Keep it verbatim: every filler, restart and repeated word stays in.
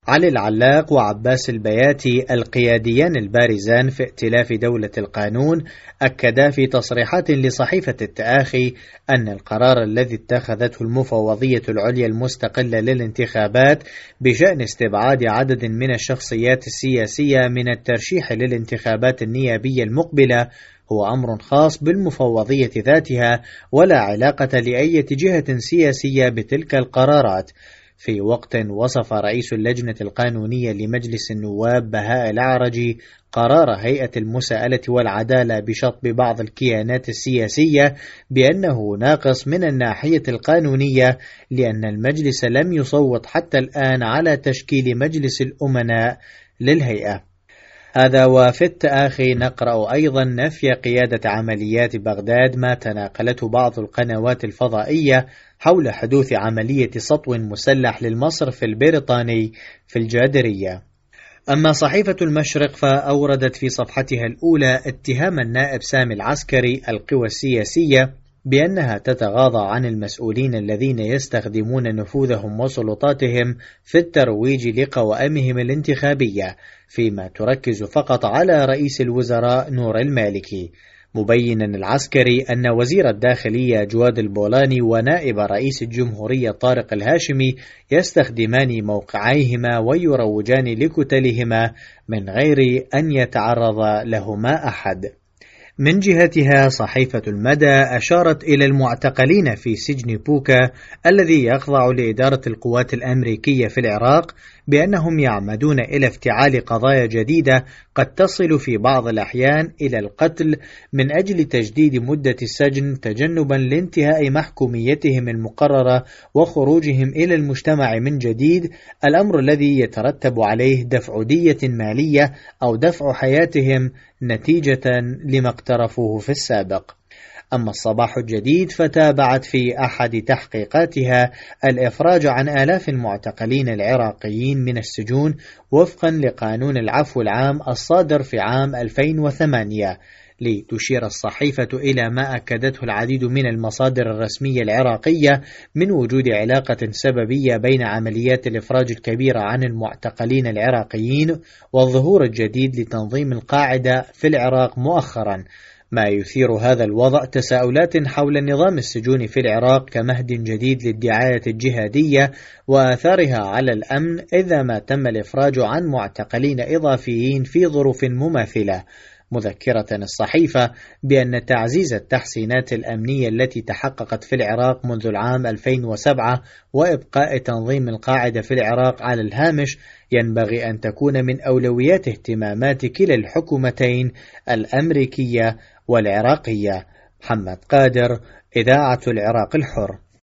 علي العلاق وعباس البياتي القياديان البارزان في ائتلاف دولة القانون أكدا في تصريحات لصحيفة التآخي أن القرار الذي اتخذته المفوضية العليا المستقلة للانتخابات بشأن استبعاد عدد من الشخصيات السياسية من الترشيح للانتخابات النيابية المقبلة هو أمر خاص بالمفوضية ذاتها، ولا علاقة لأي جهة سياسية بتلك القرارات. في وقت وصف رئيس اللجنة القانونية لمجلس النواب بهاء الأعرجي قرار هيئة المساءلة والعدالة بشطب بعض الكيانات السياسية بأنه ناقص من الناحية القانونية، لأن المجلس لم يصوت حتى الآن على تشكيل مجلس الأمناء للهيئة. هذا وفي التآخي نقرأ أيضا نفي قيادة عمليات بغداد ما تناقلته بعض القنوات الفضائية حول حدوث عملية سطو مسلح للمصرف البريطاني في الجادرية. أما صحيفة المشرق فأوردت في صفحتها الأولى اتهام النائب سامي العسكري القوى السياسية بأنها تتغاضى عن المسؤولين الذين يستخدمون نفوذهم وسلطاتهم في الترويج لقوائمهم الانتخابية، فيما تركز فقط على رئيس الوزراء نور المالكي، مبينا العسكري أن وزير الداخلية جواد البولاني ونائب رئيس الجمهورية طارق الهاشمي يستخدمان موقعيهما ويروجان لكتلهما من غير أن يتعرض لهما أحد. من جهتها صحيفة المدى أشارت إلى المعتقلين في سجن بوكا الذي يخضع لإدارة القوات الأمريكية في العراق بأنهم يعمدون إلى افتعال قضايا جديدة قد تصل في بعض الأحيان إلى القتل من أجل تجديد مدة السجن تجنبا لانتهاء محكوميتهم المقررة وخروجهم إلى المجتمع من جديد، الأمر الذي يترتب عليه دفع دية مالية أو دفع حياتهم نتيجة لما اقترفوه في السابق. أما الصباح الجديد فتابعت في أحد تحقيقاتها الإفراج عن آلاف المعتقلين العراقيين من السجون وفقا لقانون العفو العام الصادر في عام ألفين وثمانية، لتشير الصحيفة إلى ما أكدته العديد من المصادر الرسمية العراقية من وجود علاقة سببية بين عمليات الإفراج الكبيرة عن المعتقلين العراقيين والظهور الجديد لتنظيم القاعدة في العراق مؤخرا، ما يثير هذا الوضع تساؤلات حول نظام السجون في العراق كمهد جديد للدعاية الجهادية وآثارها على الأمن إذا ما تم الإفراج عن معتقلين إضافيين في ظروف مماثلة، مذكرة الصحيفة بأن تعزيز التحسينات الأمنية التي تحققت في العراق منذ العام ألفين وسبعة وإبقاء تنظيم القاعدة في العراق على الهامش ينبغي أن تكون من أولويات اهتمامات كلا الحكومتين الأمريكية والعراقية. محمد قادر، إذاعة العراق الحر.